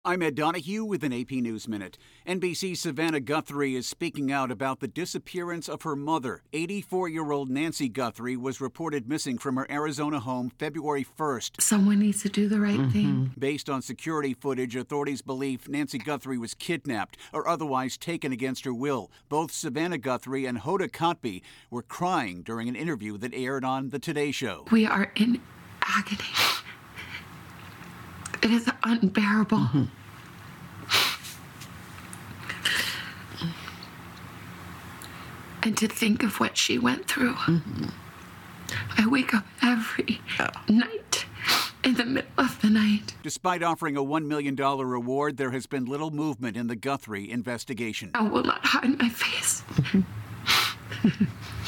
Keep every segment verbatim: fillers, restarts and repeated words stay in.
I'm Ed Donahue with an A P News Minute. N B C's Savannah Guthrie is speaking out about the disappearance of her mother. eighty-four-year-old Nancy Guthrie was reported missing from her Arizona home February first. Someone needs to do the right mm-hmm. thing. Based on security footage, authorities believe Nancy Guthrie was kidnapped or otherwise taken against her will. Both Savannah Guthrie and Hoda Kotb were crying during an interview that aired on The Today Show. We are in agony. It is unbearable. Mm-hmm. And to think of what she went through. Mm-hmm. I wake up every oh. night in the middle of the night. Despite offering a one million dollars reward, there has been little movement in the Guthrie investigation. I will not hide my face. Mm-hmm.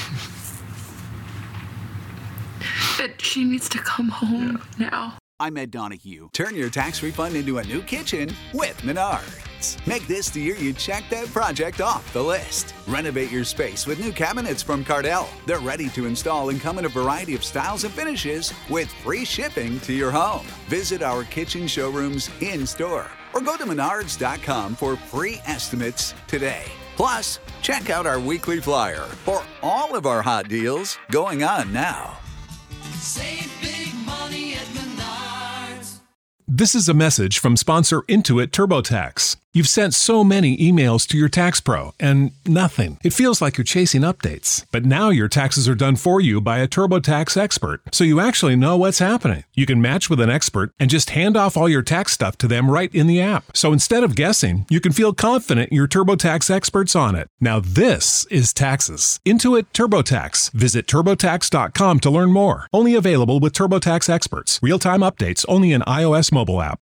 But she needs to come home yeah. now. I'm Ed Donahue. Turn your tax refund into a new kitchen with Menards. Make this the year you check that project off the list. Renovate your space with new cabinets from Cardell. They're ready to install and come in a variety of styles and finishes with free shipping to your home. Visit our kitchen showrooms in-store or go to menards dot com for free estimates today. Plus, check out our weekly flyer for all of our hot deals going on now. Save big money at Menards. This is a message from sponsor Intuit TurboTax. You've sent so many emails to your tax pro and nothing. It feels like you're chasing updates. But now your taxes are done for you by a TurboTax expert, so you actually know what's happening. You can match with an expert and just hand off all your tax stuff to them right in the app. So instead of guessing, you can feel confident your TurboTax expert's on it. Now this is taxes. Intuit TurboTax. Visit turbotax dot com to learn more. Only available with TurboTax experts. Real-time updates only in iOS mobile app.